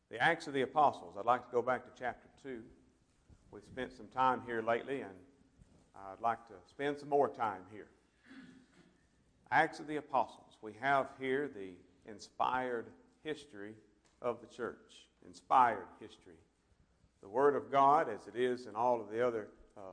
The Acts of the Apostles. I'd like to go back to chapter 2. We've spent some time here lately, and I'd like to spend some more time here. Acts of the Apostles. We have here the inspired history of the church. Inspired history. The Word of God, as it is in all of the other,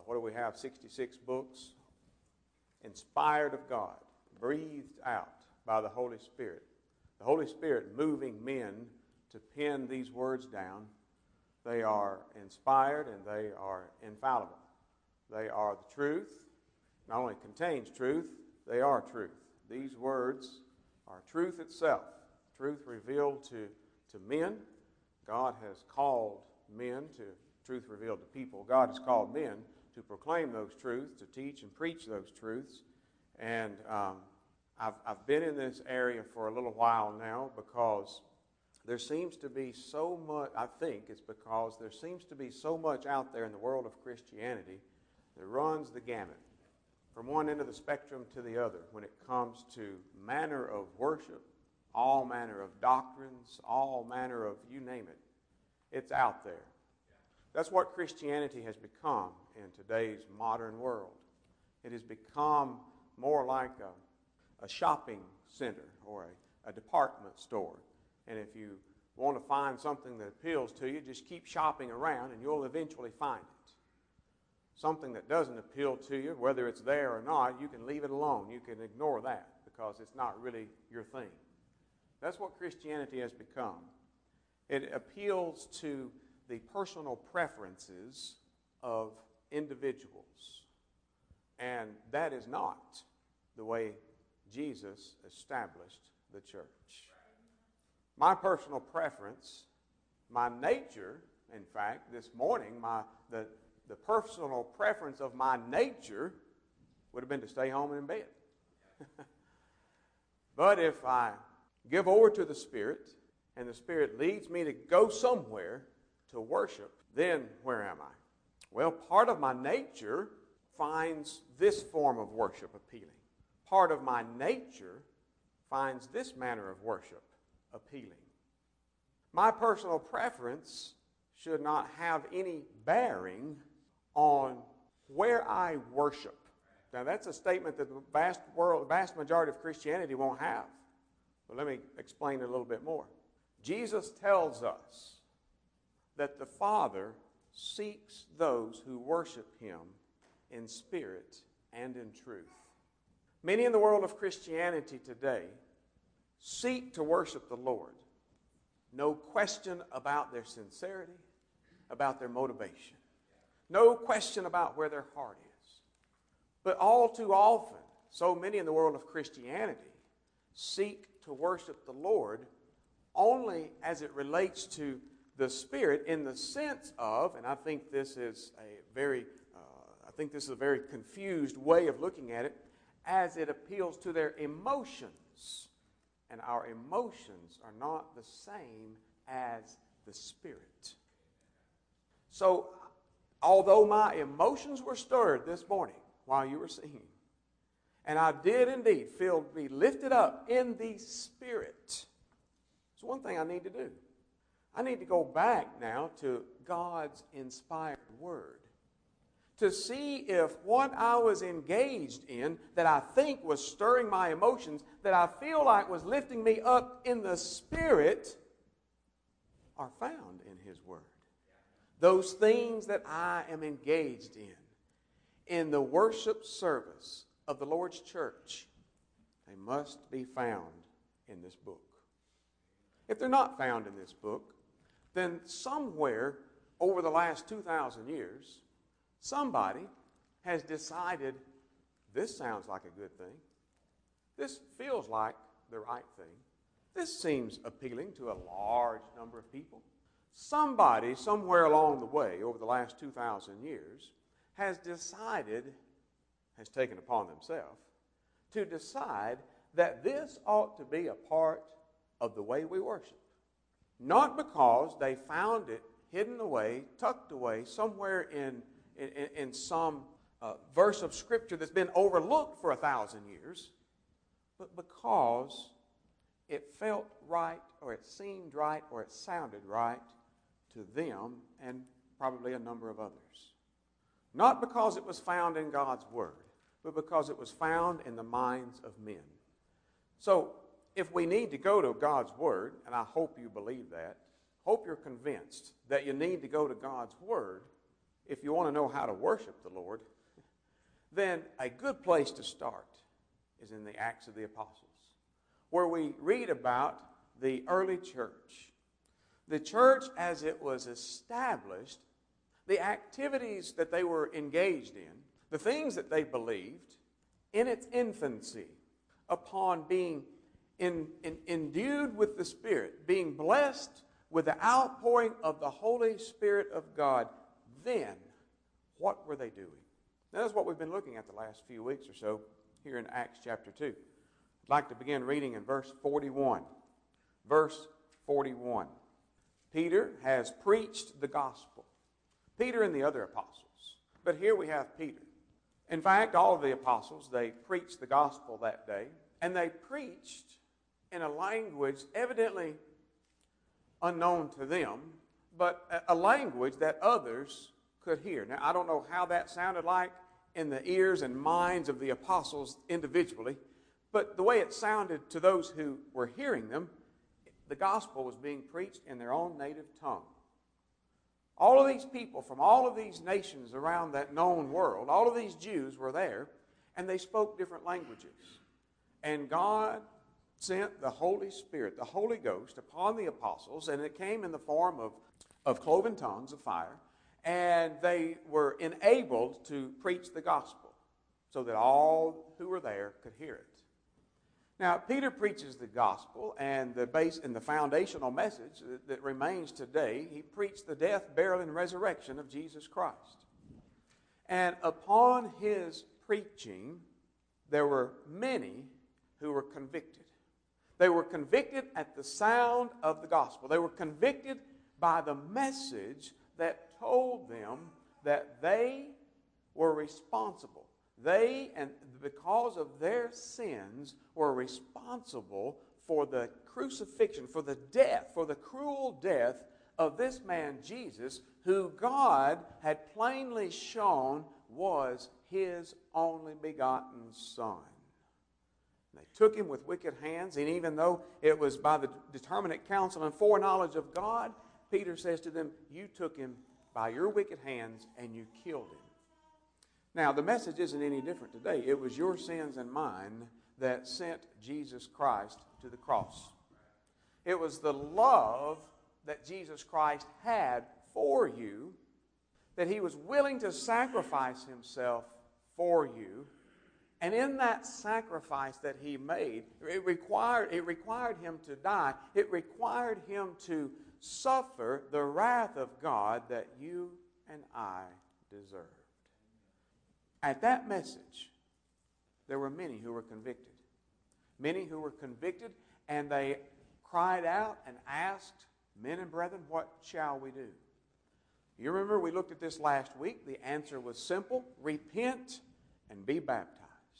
66 books. Inspired of God. Breathed out by the Holy Spirit. The Holy Spirit moving men to pen these words down. They are inspired and they are infallible. They are the truth. Not only contains truth, they are truth. These words are truth itself. Truth revealed to men. God has called men to truth revealed to people. God has called men to proclaim those truths, to teach and preach those truths. And I've been in this area for a little while now because there seems to be so much, I think it's because there seems to be so much out there in the world of Christianity that runs the gamut from one end of the spectrum to the other when it comes to manner of worship, all manner of doctrines, all manner of you name it. It's out there. That's what Christianity has become in today's modern world. It has become more like a shopping center or a department store. And if you want to find something that appeals to you, just keep shopping around and you'll eventually find it. Something that doesn't appeal to you, whether it's there or not, you can leave it alone. You can ignore that because it's not really your thing. That's what Christianity has become. It appeals to the personal preferences of individuals. And that is not the way Jesus established the church. My personal preference, my nature, in fact, this morning, the personal preference of my nature would have been to stay home and in bed. But if I give over to the Spirit, and the Spirit leads me to go somewhere to worship, then where am I? Well, part of my nature finds this form of worship appealing. Part of my nature finds this manner of worship appealing. My personal preference should not have any bearing on where I worship. Now, that's a statement that the vast majority of Christianity won't have. But let me explain it a little bit more. Jesus tells us that the Father seeks those who worship Him in spirit and in truth. Many in the world of Christianity today seek to worship the Lord. No question about their sincerity, about their motivation. No question about where their heart is. But all too often, so many in the world of Christianity seek to worship the Lord only as it relates to the Spirit in the sense of, and I think this is a very confused way of looking at it, as it appeals to their emotions. And our emotions are not the same as the Spirit. So, although my emotions were stirred this morning while you were singing, and I did indeed feel to be lifted up in the Spirit, there's one thing I need to do. I need to go back now to God's inspired Word to see if what I was engaged in that I think was stirring my emotions, that I feel like was lifting me up in the Spirit, are found in His Word. Those things that I am engaged in the worship service of the Lord's church, they must be found in this book. If they're not found in this book, then somewhere over the last 2,000 years, somebody has decided this sounds like a good thing. This feels like the right thing. This seems appealing to a large number of people. Somebody, somewhere along the way, over the last 2,000 years, has taken upon themselves to decide that this ought to be a part of the way we worship. Not because they found it hidden away, tucked away, somewhere in some verse of Scripture that's been overlooked for 1,000 years, but because it felt right, or it seemed right, or it sounded right to them and probably a number of others. Not because it was found in God's Word, but because it was found in the minds of men. So, if we need to go to God's Word, and I hope you believe that, hope you're convinced that you need to go to God's Word if you want to know how to worship the Lord, then a good place to start is in the Acts of the Apostles, where we read about the early church. The church as it was established, the activities that they were engaged in, the things that they believed in its infancy, upon being endued with the Spirit, being blessed with the outpouring of the Holy Spirit of God, then what were they doing? Now, that's what we've been looking at the last few weeks or so here in Acts chapter 2. I'd like to begin reading in verse 41. Verse 41. Peter has preached the gospel. Peter and the other apostles. But here we have Peter. In fact, all of the apostles, they preached the gospel that day, and they preached in a language evidently unknown to them, but a language that others could hear. Now, I don't know how that sounded like in the ears and minds of the apostles individually, but the way it sounded to those who were hearing them, the gospel was being preached in their own native tongue. All of these people from all of these nations around that known world, all of these Jews were there, and they spoke different languages. And God sent the Holy Spirit, the Holy Ghost, upon the apostles, and it came in the form of cloven tongues of fire, and they were enabled to preach the gospel so that all who were there could hear it. Now, Peter preaches the gospel, and the foundational message that remains today, he preached the death, burial, and resurrection of Jesus Christ. And upon his preaching, there were many who were convicted. They were convicted at the sound of the gospel. They were convicted by the message that told them that they were responsible. They, and because of their sins, were responsible for the crucifixion, for the death, for the cruel death of this man Jesus, who God had plainly shown was his only begotten Son. They took him with wicked hands, and even though it was by the determinate counsel and foreknowledge of God, Peter says to them, you took him by your wicked hands and you killed him. Now, the message isn't any different today. It was your sins and mine that sent Jesus Christ to the cross. It was the love that Jesus Christ had for you, that he was willing to sacrifice himself for you. And in that sacrifice that he made, it required him to die. It required him to suffer the wrath of God that you and I deserved. At that message, there were many who were convicted. Many who were convicted, and they cried out and asked, men and brethren, what shall we do? You remember we looked at this last week. The answer was simple: repent and be baptized.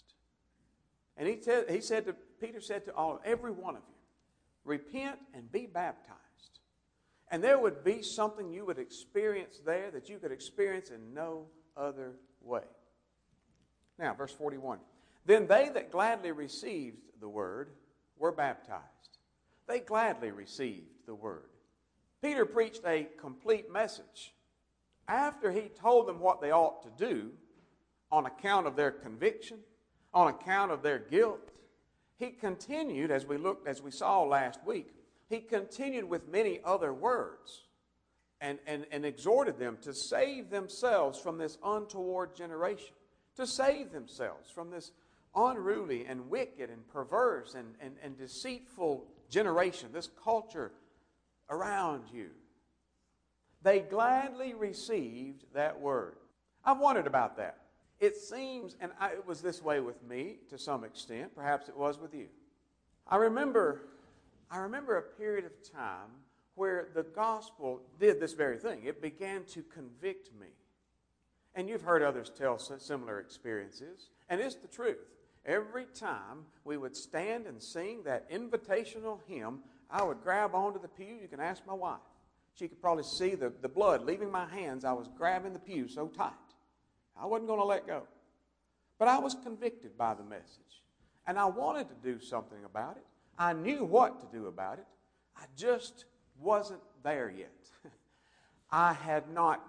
And Peter said to every one of you, repent and be baptized. And there would be something you would experience there that you could experience in no other way. Now, verse 41. Then they that gladly received the word were baptized. They gladly received the word. Peter preached a complete message. After he told them what they ought to do on account of their conviction, on account of their guilt, he continued, as we saw last week, he continued with many other words and exhorted them to save themselves from this untoward generation, to save themselves from this unruly and wicked and perverse and deceitful generation, this culture around you. They gladly received that word. I've wondered about that. It seems, and it was this way with me to some extent, perhaps it was with you. I remember a period of time where the gospel did this very thing. It began to convict me. And you've heard others tell similar experiences, and it's the truth. every time we would stand and sing that invitational hymn, I would grab onto the pew. You can ask my wife. She could probably see the blood leaving my hands. I was grabbing the pew so tight. I wasn't going to let go. But I was convicted by the message. And I wanted to do something about it. I knew what to do about it. I just wasn't there yet. I had not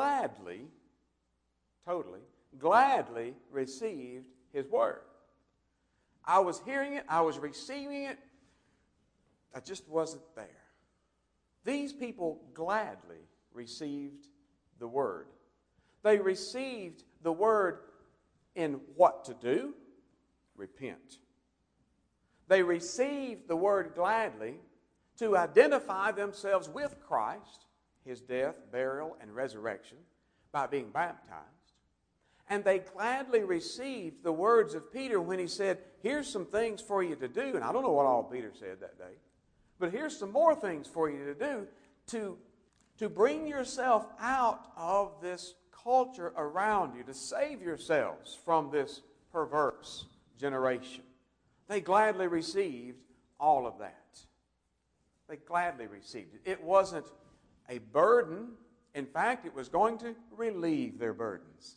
gladly received His Word. I was hearing it. I was receiving it. I just wasn't there. These people gladly received the Word. They received the Word in what to do? Repent. They received the Word gladly to identify themselves with Christ, His death, burial, and resurrection, by being baptized. And they gladly received the words of Peter when he said, here's some things for you to do. And I don't know what all Peter said that day. But here's some more things for you to do to bring yourself out of this culture around you, to save yourselves from this perverse generation. They gladly received all of that. They gladly received it. It wasn't a burden. In fact, it was going to relieve their burdens.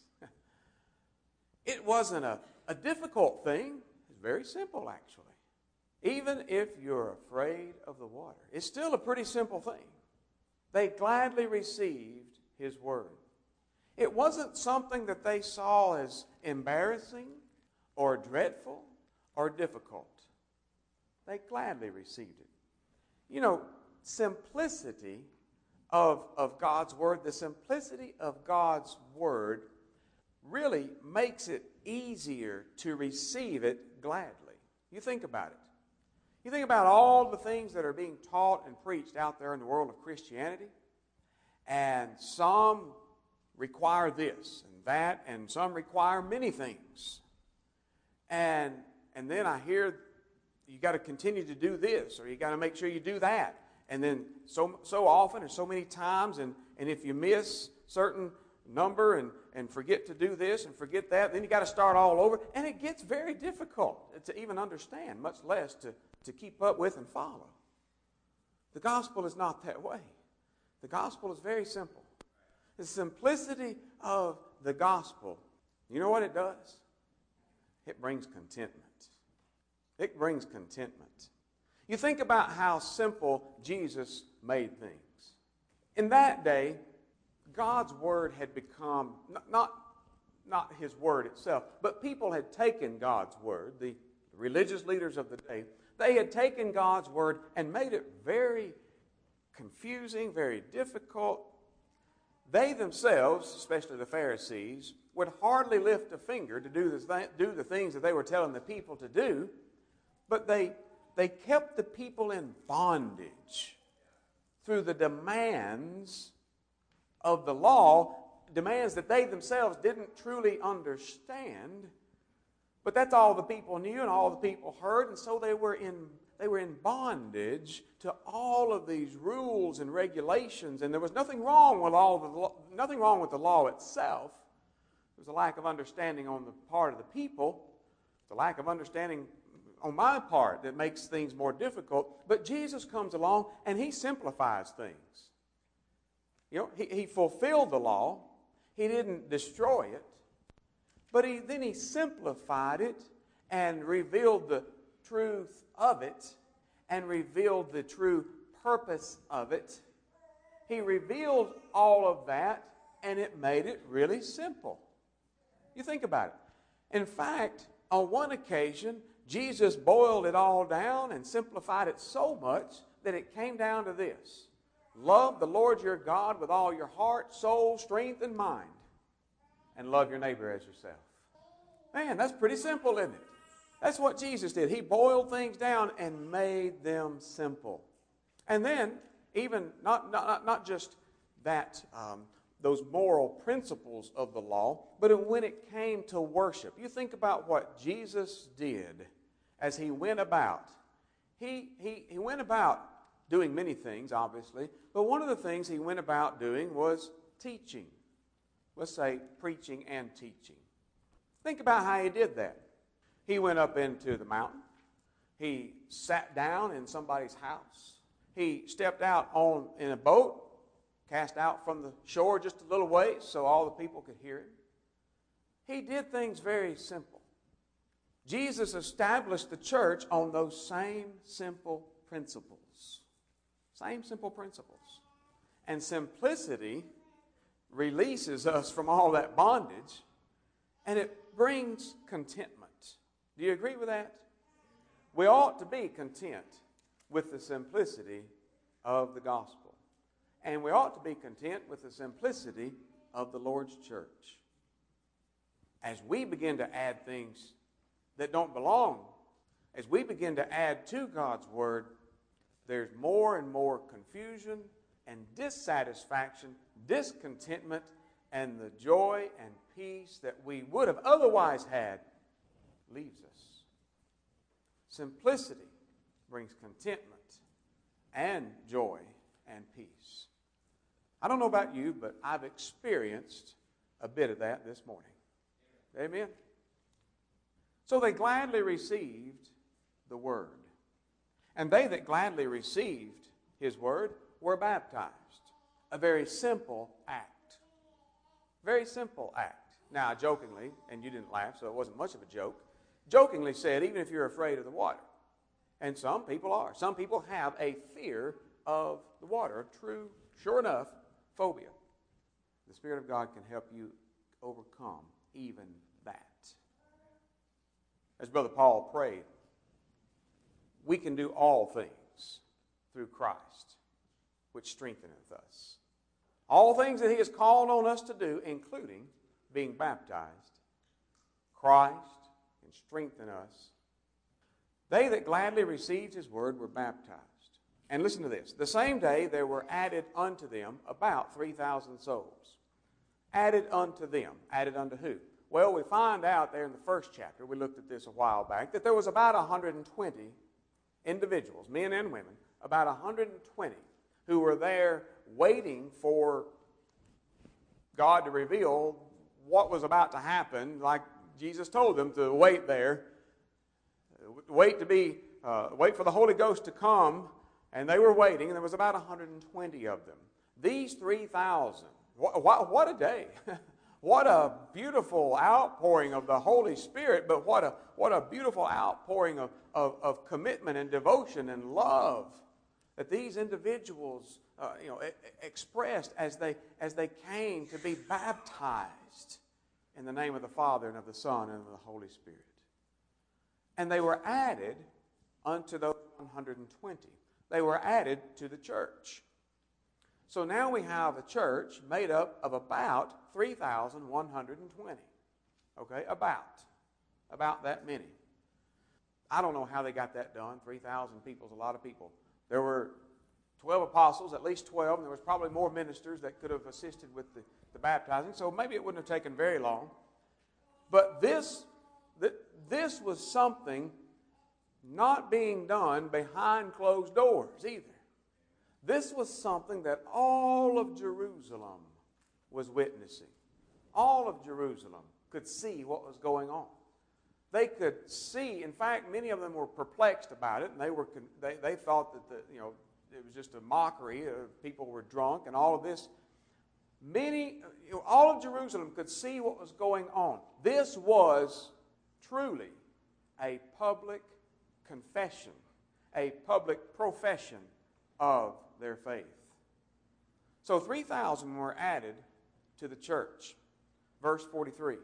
It wasn't a difficult thing. It's very simple, actually. Even if you're afraid of the water, it's still a pretty simple thing. They gladly received His Word. It wasn't something that they saw as embarrassing or dreadful or difficult. They gladly received it. You know, simplicity of God's Word, the simplicity of God's Word really makes it easier to receive it gladly. You think about it. You think about all the things that are being taught and preached out there in the world of Christianity, and some require this and that, and some require many things. And then I hear you got to continue to do this, or you got to make sure you do that. And then so often and so many times, and if you miss certain number and forget to do this and forget that, then you got to start all over. And it gets very difficult to even understand, much less to keep up with and follow. The gospel is not that way. The gospel is very simple. The simplicity of the gospel, you know what it does? It brings contentment. It brings contentment. You think about how simple Jesus made things. In that day, God's Word had become, not His Word itself, but people had taken God's Word, the religious leaders of the day, they had taken God's Word and made it very confusing, very difficult. They themselves, especially the Pharisees, would hardly lift a finger to do the things that they were telling the people to do, but they kept the people in bondage through the demands of the law, demands that they themselves didn't truly understand. But that's all the people knew and all the people heard, and so they were in bondage to all of these rules and regulations. And there was nothing wrong with nothing wrong with the law itself. There was a lack of understanding on the part of the people. It's a lack of understanding on my part that makes things more difficult. But Jesus comes along and He simplifies things. You know, He fulfilled the law. He didn't destroy it. But then He simplified it and revealed the truth of it and revealed the true purpose of it. He revealed all of that, and it made it really simple. You think about it. In fact, on one occasion, Jesus boiled it all down and simplified it so much that it came down to this: love the Lord your God with all your heart, soul, strength, and mind, and love your neighbor as yourself. Man, that's pretty simple, isn't it? That's what Jesus did. He boiled things down and made them simple. And then, even not just that, those moral principles of the law, but when it came to worship, you think about what Jesus did as He went about. He went about doing many things, obviously, but one of the things He went about doing was teaching. Let's say preaching and teaching. Think about how He did that. He went up into the mountain. He sat down in somebody's house. He stepped out in a boat, cast out from the shore just a little ways so all the people could hear him. He did things very simple. Jesus established the church on those same simple principles. Same simple principles. And simplicity releases us from all that bondage, and it brings contentment. Do you agree with that? We ought to be content with the simplicity of the gospel. And we ought to be content with the simplicity of the Lord's church. As we begin to add things that don't belong, as we begin to add to God's Word, there's more and more confusion and dissatisfaction, discontentment, and the joy and peace that we would have otherwise had leaves us. Simplicity brings contentment and joy and peace. I don't know about you, but I've experienced a bit of that this morning. Amen? So they gladly received the Word. And they that gladly received His Word were baptized. A very simple act. Very simple act. Now, I jokingly, and you didn't laugh, so it wasn't much of a joke, jokingly said, even if you're afraid of the water. And some people are. Some people have a fear of the water, a true, sure enough, phobia. The Spirit of God can help you overcome even that. As Brother Paul prayed, we can do all things through Christ, which strengtheneth us. All things that He has called on us to do, including being baptized, Christ can strengthen us. They that gladly received His word were baptized. And listen to this. The same day there were added unto them about 3,000 souls. Added unto them. Added unto who? Well, we find out there in the first chapter, we looked at this a while back, that there was about 120 individuals, men and women, about 120 who were there waiting for God to reveal what was about to happen, like Jesus told them to wait there, wait for the Holy Ghost to come, and they were waiting, and there was about 120 of them. These 3,000, what a day. What a beautiful outpouring of the Holy Spirit, but what a beautiful outpouring of commitment and devotion and love that these individuals expressed as they came to be baptized in the name of the Father and of the Son and of the Holy Spirit. And they were added unto those 120. They were added to the church. So now we have a church made up of about 3,120. Okay, about that many. I don't know how they got that done. 3,000 people is a lot of people. There were 12 apostles, at least 12, and there was probably more ministers that could have assisted with the baptizing, so maybe it wouldn't have taken very long. But this was something not being done behind closed doors either. This was something that all of Jerusalem was witnessing. All of Jerusalem could see what was going on. They could see, in fact, many of them were perplexed about it, and they thought that it was just a mockery. People were drunk and all of this. All of Jerusalem could see what was going on. This was truly a public confession, a public profession of their faith. So 3,000 were added to the church. Verse 42,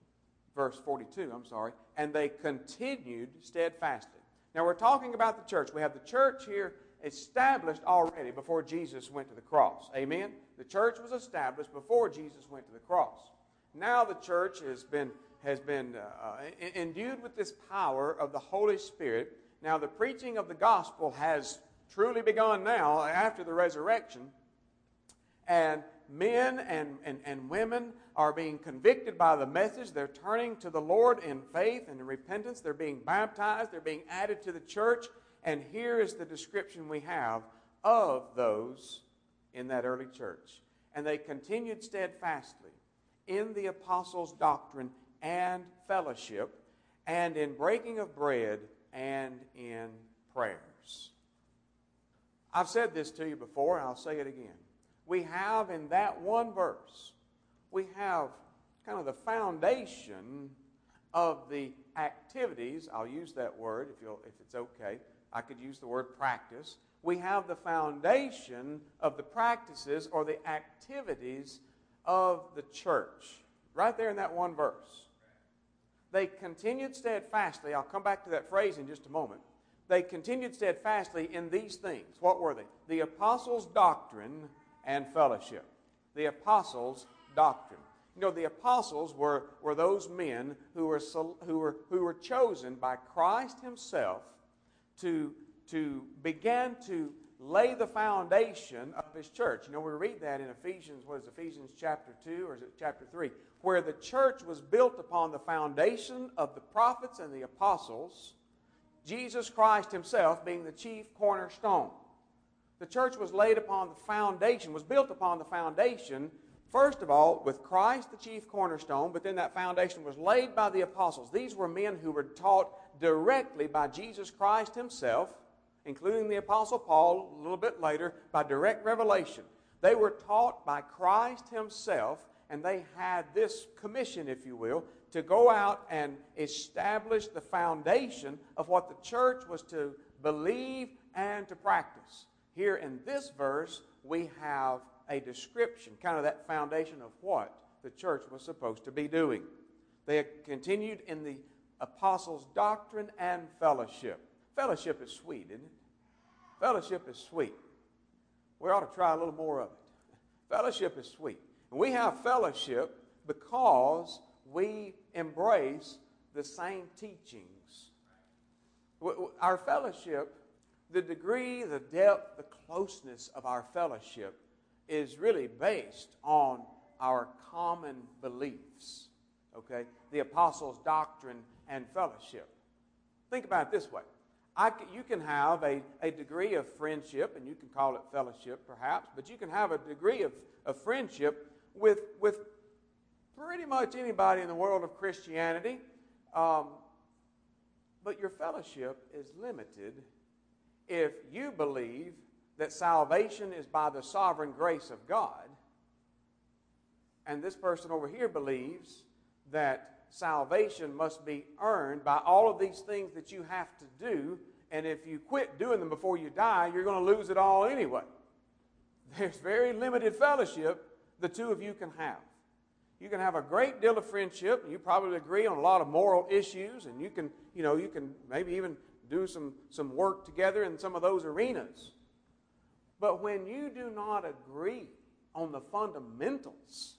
and they continued steadfastly. Now we're talking about the church. We have the church here established already before Jesus went to the cross. Amen? The church was established before Jesus went to the cross. Now the church has been endued with this power of the Holy Spirit. Now the preaching of the gospel has truly begun now after the resurrection. And men and women are being convicted by the message. They're turning to the Lord in faith and in repentance. They're being baptized. They're being added to the church. And here is the description we have of those in that early church. And they continued steadfastly in the apostles' doctrine and fellowship, and in breaking of bread, and in prayers. I've said this to you before, and I'll say it again. We have in that one verse, we have kind of the foundation of the activities. I'll use that word if it's okay. I could use the word practice. We have the foundation of the practices or the activities of the church. Right there in that one verse. They continued steadfastly. I'll come back to that phrase in just a moment. They continued steadfastly in these things. What were they? The apostles' doctrine and fellowship. The apostles' doctrine. You know, the apostles were those men who were chosen by Christ Himself to begin to lay the foundation of His church. You know, we read that in Ephesians, Ephesians chapter 2 or is it chapter 3? Where the church was built upon the foundation of the prophets and the apostles, Jesus Christ Himself being the chief cornerstone. The church was laid upon the foundation, was built upon the foundation, first of all, with Christ the chief cornerstone, but then that foundation was laid by the apostles. These were men who were taught directly by Jesus Christ Himself, including the Apostle Paul a little bit later, by direct revelation. They were taught by Christ Himself, and they had this commission, if you will, to go out and establish the foundation of what the church was to believe and to practice. Here in this verse, we have a description, kind of that foundation of what the church was supposed to be doing. They continued in the apostles' doctrine and fellowship. Fellowship is sweet, isn't it? Fellowship is sweet. We ought to try a little more of it. Fellowship is sweet. And we have fellowship because we embrace the same teachings. Our fellowship, the degree, the depth, the closeness of our fellowship is really based on our common beliefs. Okay? The apostles' doctrine and fellowship. Think about it this way. You can have a degree of friendship, and you can call it fellowship perhaps, but you can have a degree of friendship with pretty much anybody in the world of Christianity, but your fellowship is limited if you believe that salvation is by the sovereign grace of God, and this person over here believes that salvation must be earned by all of these things that you have to do, and if you quit doing them before you die, you're going to lose it all anyway. There's very limited fellowship the two of you can have. You can have a great deal of friendship, and you probably agree on a lot of moral issues, and you can maybe even do some work together in some of those arenas. But when you do not agree on the fundamentals,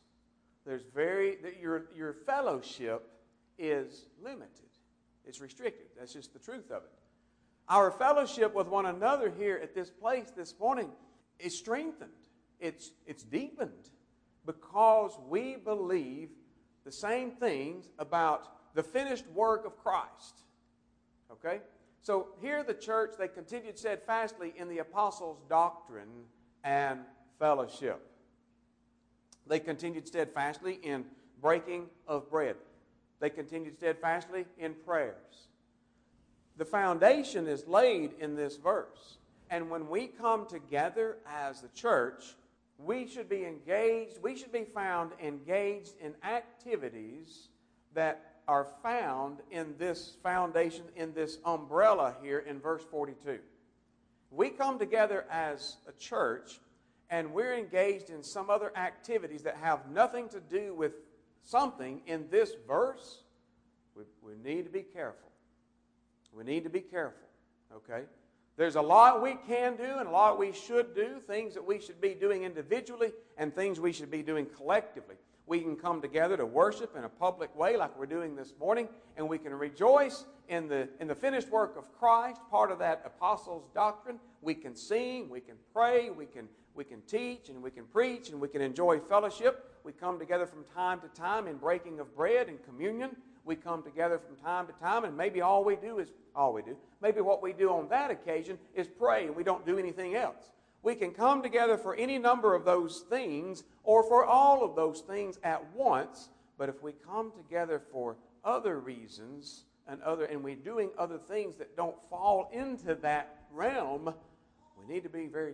your fellowship is limited. It's restricted. That's just the truth of it. Our fellowship with one another here at this place this morning is strengthened. It's deepened because we believe the same things about the finished work of Christ. Okay? So here the church, they continued steadfastly in the apostles' doctrine and fellowship. They continued steadfastly in breaking of bread. They continued steadfastly in prayers. The foundation is laid in this verse. And when we come together as the church, we should be engaged, we should be found engaged in activities that are found in this foundation, in this umbrella here in verse 42. We come together as a church, and we're engaged in some other activities that have nothing to do with something in this verse. We need to be careful. We need to be careful, okay? There's a lot we can do and a lot we should do, things that we should be doing individually and things we should be doing collectively. We can come together to worship in a public way like we're doing this morning, and we can rejoice in the finished work of Christ, part of that apostles' doctrine. We can sing, we can pray, we can teach, and we can preach, and we can enjoy fellowship. We come together from time to time in breaking of bread and communion. We come together from time to time, and maybe maybe what we do on that occasion is pray, and we don't do anything else. We can come together for any number of those things or for all of those things at once, but if we come together for other reasons, and we're doing other things that don't fall into that realm, we need to be very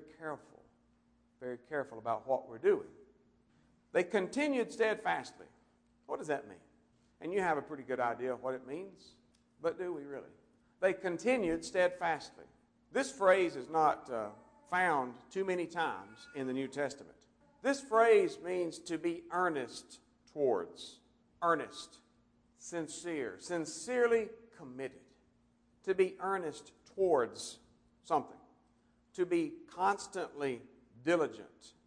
careful about what we're doing. They continued steadfastly. What does that mean? And you have a pretty good idea of what it means, but do we really? They continued steadfastly. This phrase is not found too many times in the New Testament. This phrase means to be earnest towards, earnest, sincere, sincerely committed, to be earnest towards something, to be constantly diligent.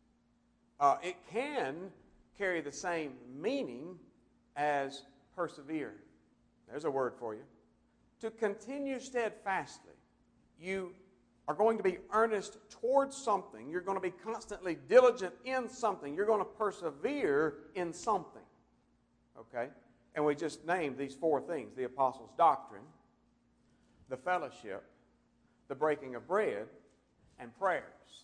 It can carry the same meaning as persevere. There's a word for you. To continue steadfastly. You are going to be earnest towards something. You're going to be constantly diligent in something. You're going to persevere in something. Okay? And we just named these four things: the apostles' doctrine, the fellowship, the breaking of bread, and prayers.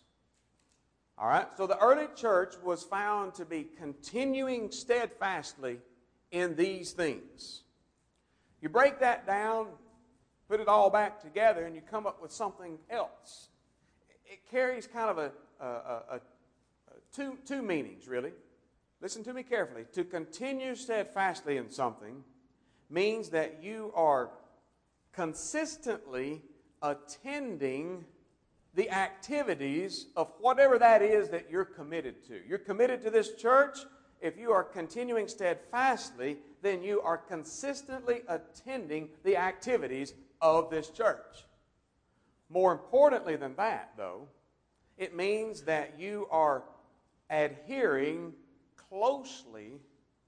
All right? So the early church was found to be continuing steadfastly in these things. You break that down, put it all back together, and you come up with something else. It carries kind of two meanings, really. Listen to me carefully. To continue steadfastly in something means that you are consistently attending the activities of whatever that is that you're committed to. You're committed to this church. If you are continuing steadfastly, then you are consistently attending the activities of this church. More importantly than that, though, it means that you are adhering closely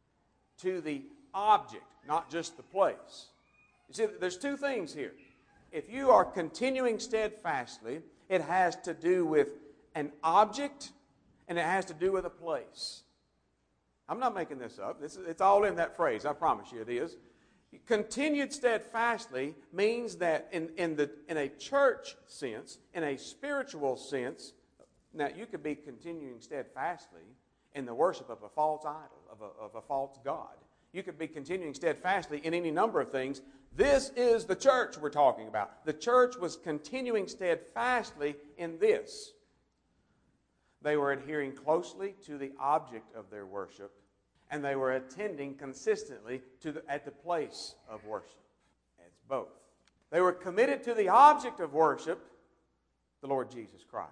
to the object, not just the place. You see, there's two things here. If you are continuing steadfastly, it has to do with an object and it has to do with a place. I'm not making this up. It's all in that phrase. I promise you it is. Continued steadfastly means that in a church sense, in a spiritual sense, now you could be continuing steadfastly in the worship of a false idol, of a false god. You could be continuing steadfastly in any number of things. This is the church we're talking about. The church was continuing steadfastly in this. They were adhering closely to the object of their worship, and they were attending consistently at the place of worship. It's both. They were committed to the object of worship, the Lord Jesus Christ.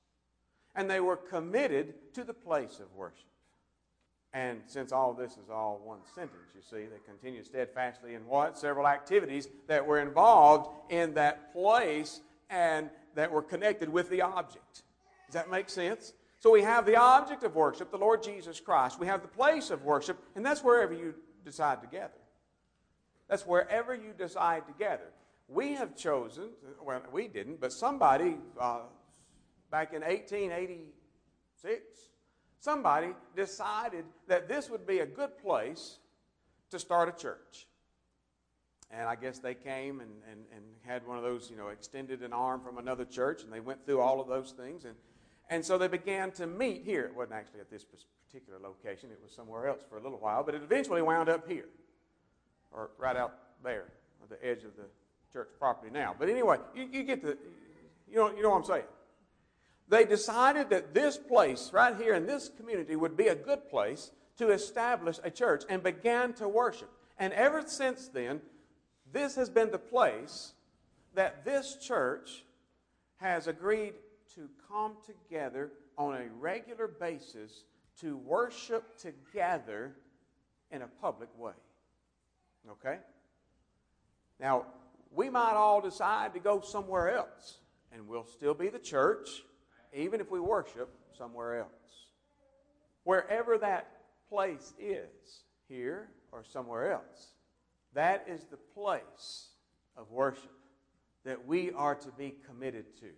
And they were committed to the place of worship. And since all this is all one sentence, you see, they continued steadfastly in what? Several activities that were involved in that place and that were connected with the object. Does that make sense? So we have the object of worship, the Lord Jesus Christ. We have the place of worship, and that's wherever you decide to gather. That's wherever you decide to gather. We have chosen, well, we didn't, but somebody back in 1886, somebody decided that this would be a good place to start a church. And I guess they came and had one of those, extended an arm from another church, and they went through all of those things. And so they began to meet here. It wasn't actually at this particular location. It was somewhere else for a little while. But it eventually wound up here, or right out there at the edge of the church property now. But anyway, you get you know what I'm saying. They decided that this place right here in this community would be a good place to establish a church and began to worship. And ever since then, this has been the place that this church has agreed to come together on a regular basis to worship together in a public way. Okay? Now, we might all decide to go somewhere else, and we'll still be the church, even if we worship somewhere else. Wherever that place is, here or somewhere else, that is the place of worship that we are to be committed to.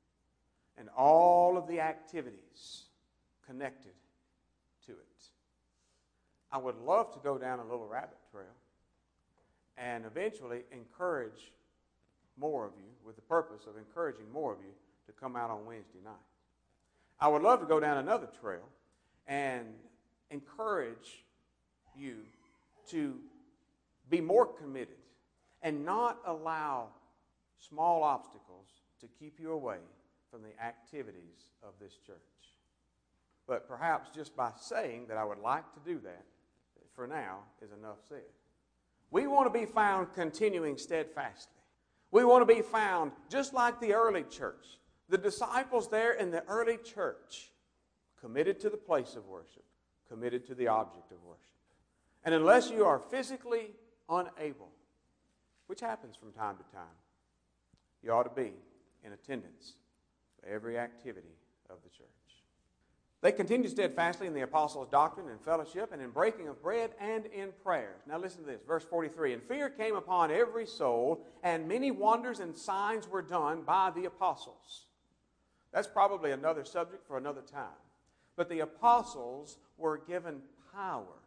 And all of the activities connected to it. I would love to go down a little rabbit trail and eventually encourage more of you, with the purpose of encouraging more of you to come out on Wednesday night. I would love to go down another trail and encourage you to be more committed and not allow small obstacles to keep you away from the activities of this church. But perhaps just by saying that I would like to do that, for now, is enough said. We want to be found continuing steadfastly. We want to be found just like the early church. The disciples there in the early church, committed to the place of worship, committed to the object of worship. And unless you are physically unable, which happens from time to time, you ought to be in attendance for every activity of the church. They continued steadfastly in the apostles' doctrine and fellowship and in breaking of bread and in prayers. Now listen to this, verse 43. And fear came upon every soul, and many wonders and signs were done by the apostles. That's probably another subject for another time. But the apostles were given power.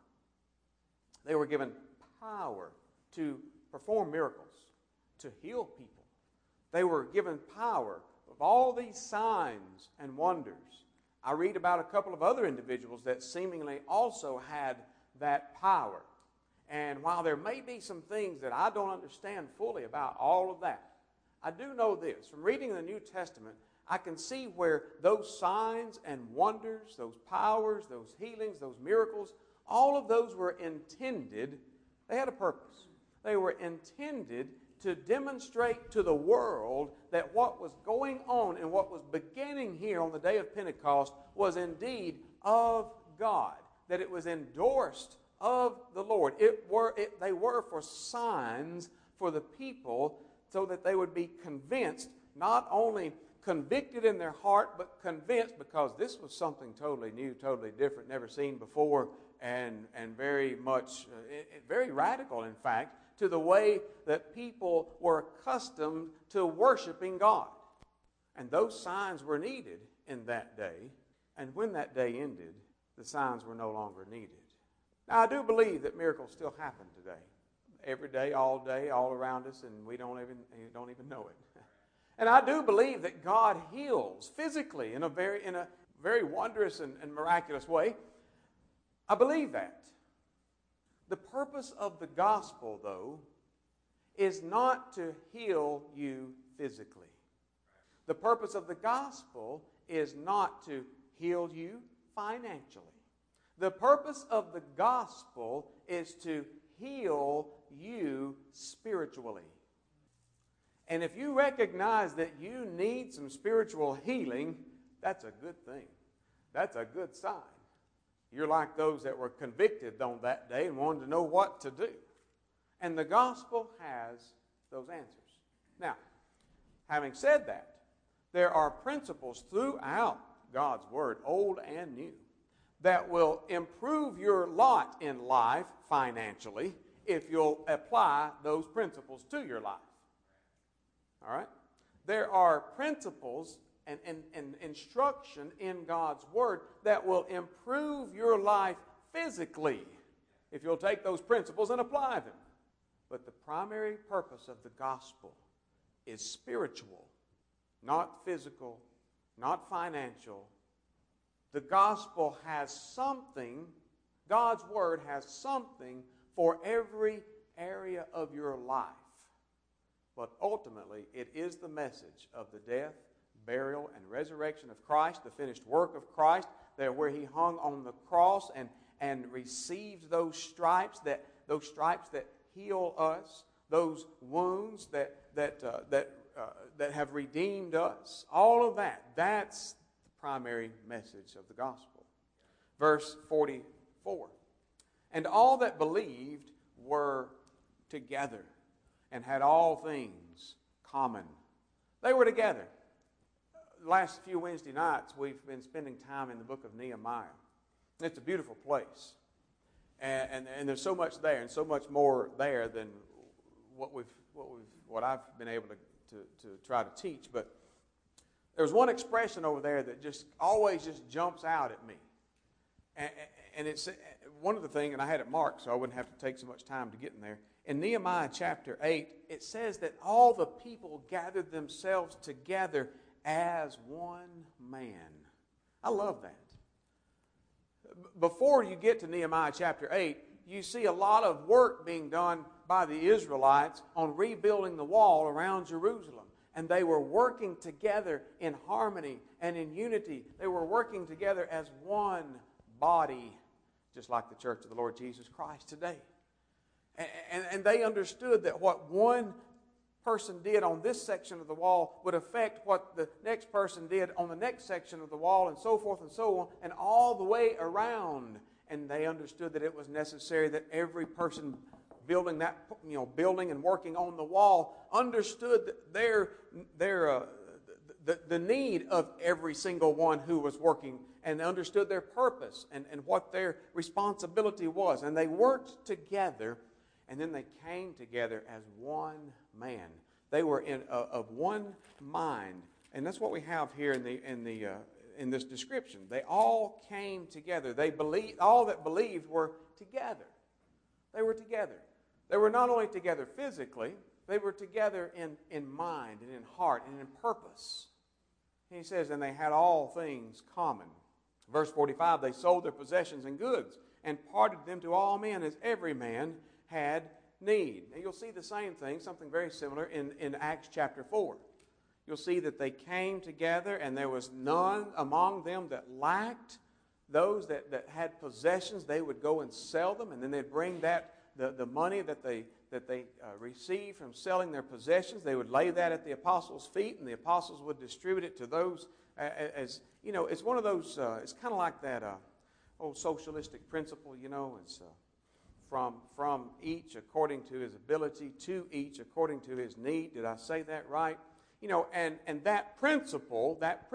They were given power to perform miracles, to heal people. They were given power of all these signs and wonders. I read about a couple of other individuals that seemingly also had that power. And while there may be some things that I don't understand fully about all of that, I do know this. From reading the New Testament, I can see where those signs and wonders, those powers, those healings, those miracles, all of those were intended, they had a purpose. They were intended to demonstrate to the world that what was going on and what was beginning here on the day of Pentecost was indeed of God, that it was endorsed of the Lord. They were for signs for the people so that they would be convinced, not only convicted in their heart, but convinced, because this was something totally new, totally different, never seen before, and very much, very radical, in fact, to the way that people were accustomed to worshiping God. And those signs were needed in that day, and when that day ended, the signs were no longer needed. Now, I do believe that miracles still happen today, every day, all around us, and we don't even know it. And I do believe that God heals physically in a very wondrous and miraculous way. I believe that. The purpose of the gospel, though, is not to heal you physically. The purpose of the gospel is not to heal you financially. The purpose of the gospel is to heal you spiritually. And if you recognize that you need some spiritual healing, that's a good thing. That's a good sign. You're like those that were convicted on that day and wanted to know what to do. And the gospel has those answers. Now, having said that, there are principles throughout God's Word, old and new, that will improve your lot in life financially if you'll apply those principles to your life. All right? There are principles and instruction in God's Word that will improve your life physically if you'll take those principles and apply them. But the primary purpose of the gospel is spiritual, not physical, not financial. The gospel has something, God's Word has something for every area of your life. But ultimately, it is the message of the death, burial, and resurrection of Christ, the finished work of Christ, there where He hung on the cross and received those stripes that heal us, those wounds that have redeemed us. All of that. That's the primary message of the gospel. Verse 44. And all that believed were together and had all things common. They were together. The last few Wednesday nights, we've been spending time in the book of Nehemiah. It's a beautiful place. And there's so much there, and so much more there than what I've been able to try to teach. But there's one expression over there that just always just jumps out at me. And it's one of the things, and I had it marked so I wouldn't have to take so much time to get in there. In Nehemiah chapter 8, it says that all the people gathered themselves together as one man. I love that. Before you get to Nehemiah chapter 8, you see a lot of work being done by the Israelites on rebuilding the wall around Jerusalem. And they were working together in harmony and in unity. They were working together as one body, just like the Church of the Lord Jesus Christ today. And they understood that what one person did on this section of the wall would affect what the next person did on the next section of the wall, and so forth and so on, and all the way around. And they understood that it was necessary that every person building that, building and working on the wall understood that the need of every single one who was working, and understood their purpose and what their responsibility was. And they worked together, and then they came together as one man. They were of one mind, and that's what we have here in this description. They all came together. They believed. All that believed were together. They were together. They were not only together physically, they were together in mind and in heart and in purpose. He says, and they had all things common. Verse 45, they sold their possessions and goods and parted them to all men as every man had need. Now you'll see the same thing, something very similar in Acts chapter 4. You'll see that they came together and there was none among them that lacked. Those that had possessions, they would go and sell them, and then they'd bring the money that they received from selling their possessions, they would lay that at the apostles' feet, and the apostles would distribute it to those as it's one of those, it's kind of like that old socialistic principle, it's from each according to his ability, to each according to his need. Did I say that right? And that principle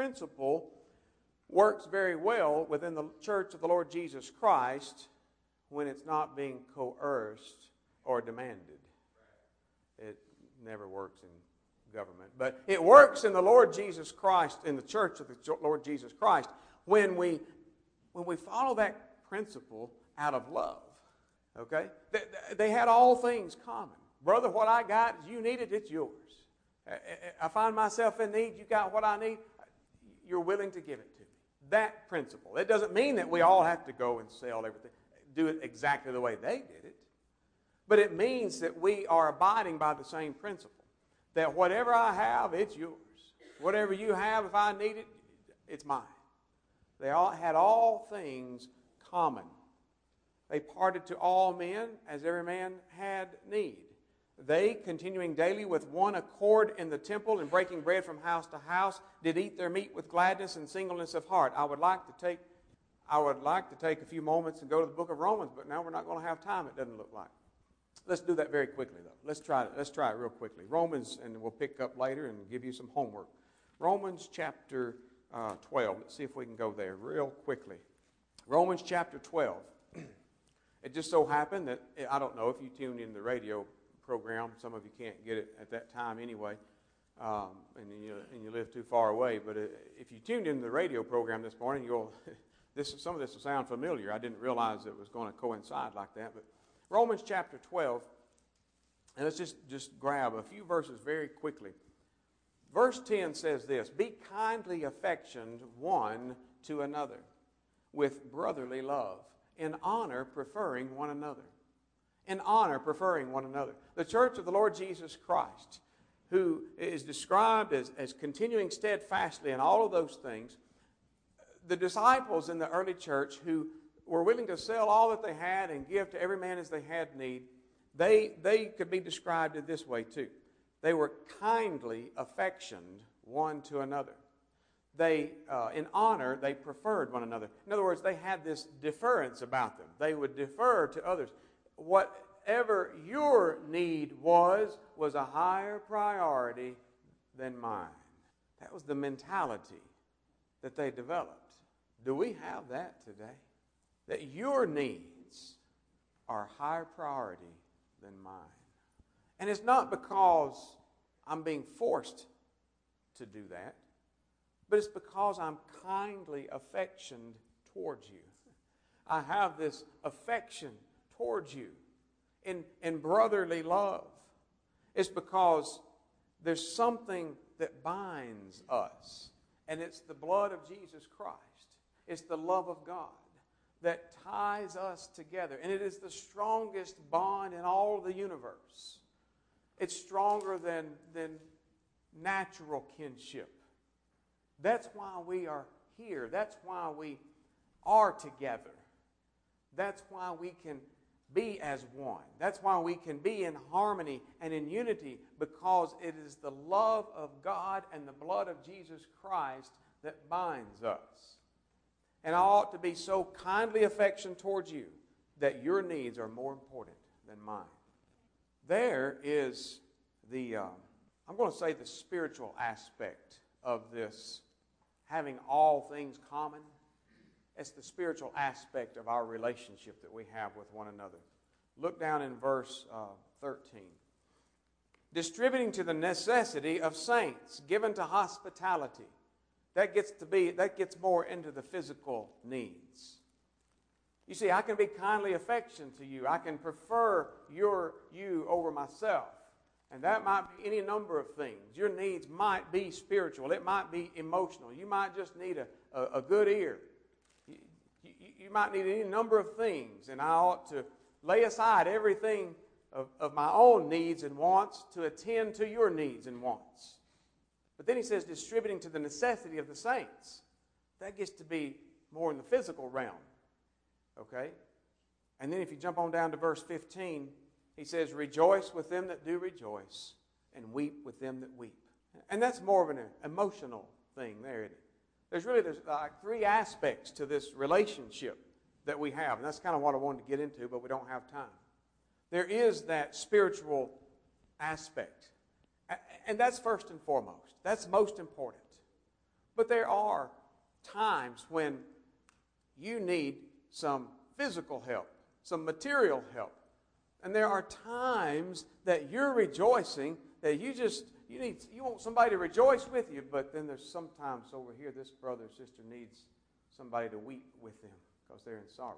works very well within the Church of the Lord Jesus Christ when it's not being coerced or demanded. It never works in government, but it works in the Lord Jesus Christ, in the Church of the Lord Jesus Christ, when we follow that principle out of love. Okay? They had all things common. Brother, what I got, you need it, it's yours. I find myself in need, you got what I need, you're willing to give it to me. That principle. It doesn't mean that we all have to go and sell everything, do it exactly the way they did it. But it means that we are abiding by the same principle. That whatever I have, it's yours. Whatever you have, if I need it, it's mine. They all had all things common. They parted to all men as every man had need. They, continuing daily with one accord in the temple and breaking bread from house to house, did eat their meat with gladness and singleness of heart. I would like to take a few moments and go to the book of Romans, but now we're not going to have time, it doesn't look like. Let's do that very quickly, though. Let's try it real quickly. Romans, and we'll pick up later and give you some homework. Romans chapter 12. Let's see if we can go there real quickly. Romans chapter 12. It just so happened that, I don't know if you tuned in the radio program. Some of you can't get it at that time anyway, and you live too far away. But if you tuned in the radio program this morning, some of this will sound familiar. I didn't realize it was going to coincide like that. But Romans chapter 12, and let's just grab a few verses very quickly. Verse 10 says this, "Be kindly affectioned one to another with brotherly love, in honor preferring one another." In honor preferring one another. The Church of the Lord Jesus Christ, who is described as continuing steadfastly in all of those things, the disciples in the early church who were willing to sell all that they had and give to every man as they had need, they could be described in this way too. They were kindly affectioned one to another. They, in honor, they preferred one another. In other words, they had this deference about them. They would defer to others. Whatever your need was a higher priority than mine. That was the mentality that they developed. Do we have that today? That your needs are a higher priority than mine. And it's not because I'm being forced to do that, but it's because I'm kindly affectioned towards you. I have this affection towards you in brotherly love. It's because there's something that binds us, and it's the blood of Jesus Christ. It's the love of God that ties us together. And it is the strongest bond in all the universe. It's stronger than natural kinship. That's why we are here. That's why we are together. That's why we can be as one. That's why we can be in harmony and in unity, because it is the love of God and the blood of Jesus Christ that binds us. And I ought to be so kindly affectionate towards you that your needs are more important than mine. There is I'm going to say the spiritual aspect of this, having all things common. It's the spiritual aspect of our relationship that we have with one another. Look down in verse 13. Distributing to the necessity of saints, given to hospitality. That gets more into the physical needs. You see, I can be kindly affectionate to you. I can prefer you over myself. And that might be any number of things. Your needs might be spiritual. It might be emotional. You might just need a good ear. You might need any number of things. And I ought to lay aside everything of my own needs and wants to attend to your needs and wants. But then he says, distributing to the necessity of the saints. That gets to be more in the physical realm. Okay? And then if you jump on down to verse 15, he says, rejoice with them that do rejoice, and weep with them that weep. And that's more of an emotional thing there, isn't it? There's like three aspects to this relationship that we have. And that's kind of what I wanted to get into, but we don't have time. There is that spiritual aspect. And that's first and foremost. That's most important. But there are times when you need some physical help, some material help. And there are times that you're rejoicing that you want somebody to rejoice with you, but then there's sometimes over here this brother or sister needs somebody to weep with them because they're in sorrow.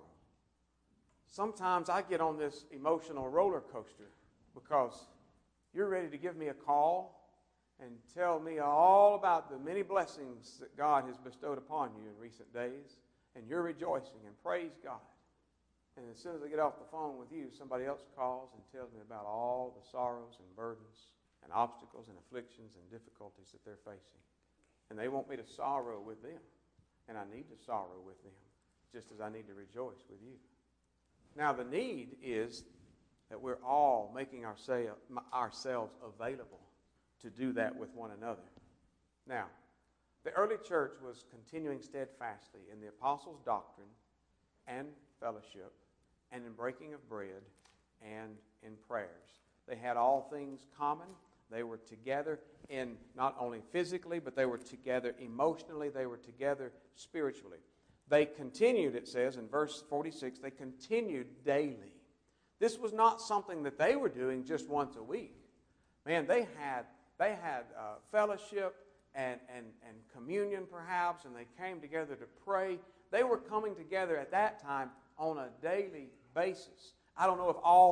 Sometimes I get on this emotional roller coaster because you're ready to give me a call and tell me all about the many blessings that God has bestowed upon you in recent days, and you're rejoicing and praise God. And as soon as I get off the phone with you, somebody else calls and tells me about all the sorrows and burdens and obstacles and afflictions and difficulties that they're facing. And they want me to sorrow with them. And I need to sorrow with them, just as I need to rejoice with you. Now, the need is that we're all making ourselves available to do that with one another. Now, the early church was continuing steadfastly in the apostles' doctrine and fellowship, and in breaking of bread, and in prayers. They had all things common. They were together in not only physically, but they were together emotionally. They were together spiritually. They continued, it says in verse 46, they continued daily. This was not something that they were doing just once a week. Man, they had fellowship and communion perhaps, and they came together to pray. They were coming together at that time on a daily basis. I don't know if all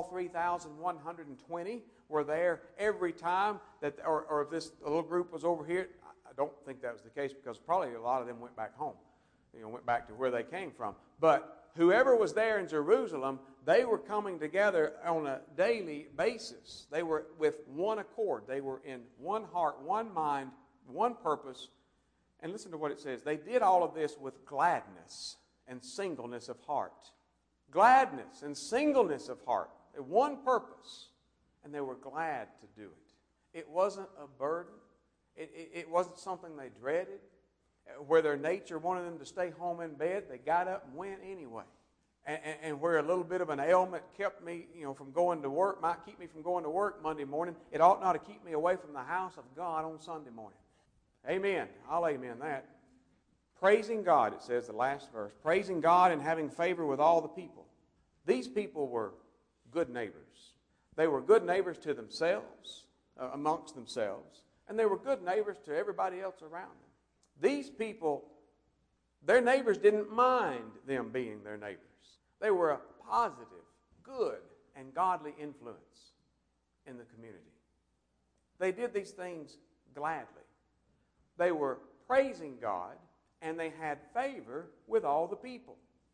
3,120 were there every time, or if this little group was over here. I don't think that was the case, because probably a lot of them went back home, went back to where they came from. But whoever was there in Jerusalem, they were coming together on a daily basis. They were with one accord. They were in one heart, one mind, one purpose. And listen to what it says. They did all of this with gladness and singleness of heart. Gladness and singleness of heart. One purpose. And they were glad to do it. It wasn't a burden. It wasn't something they dreaded. Where their nature wanted them to stay home in bed, they got up and went anyway. And where a little bit of an ailment kept me, from going to work, might keep me from going to work Monday morning, it ought not to keep me away from the house of God on Sunday morning. Amen. I'll amen that. Praising God, it says, the last verse. Praising God and having favor with all the people. These people were good neighbors. They were good neighbors to themselves, amongst themselves, and they were good neighbors to everybody else around them. These people, their neighbors didn't mind them being their neighbors. They were a positive, good, and godly influence in the community. They did these things gladly. They were praising God, and they had favor with all the people.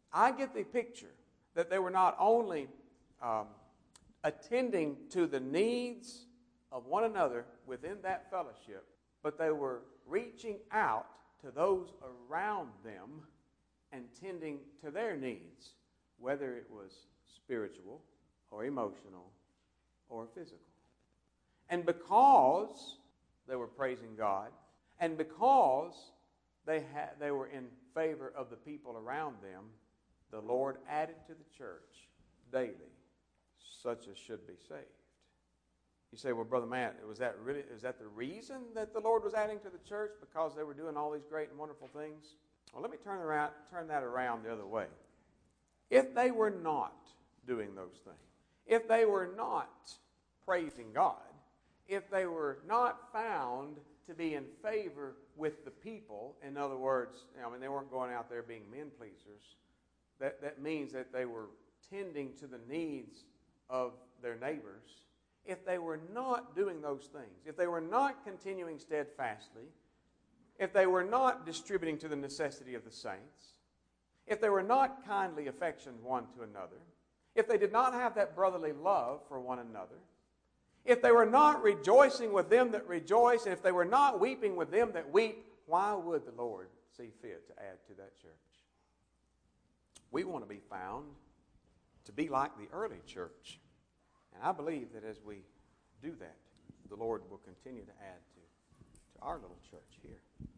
I get the picture that they were not only attending to the needs of one another within that fellowship, but they were reaching out to those around them and tending to their needs, whether it was spiritual or emotional or physical. And because they were praising God, and because they were in favor of the people around them, the Lord added to the church daily such as should be saved. You say, well, Brother Matt, is that the reason that the Lord was adding to the church, because they were doing all these great and wonderful things? Well, let me turn that around the other way. If they were not doing those things, if they were not praising God, if they were not found to be in favor with the people, in other words, they weren't going out there being men pleasers, that means that they were tending to the needs of their neighbors. If they were not doing those things, if they were not continuing steadfastly, if they were not distributing to the necessity of the saints, if they were not kindly affectioned one to another, if they did not have that brotherly love for one another, if they were not rejoicing with them that rejoice, and if they were not weeping with them that weep, why would the Lord see fit to add to that church? We want to be found to be like the early church. And I believe that as we do that, the Lord will continue to add to our little church here.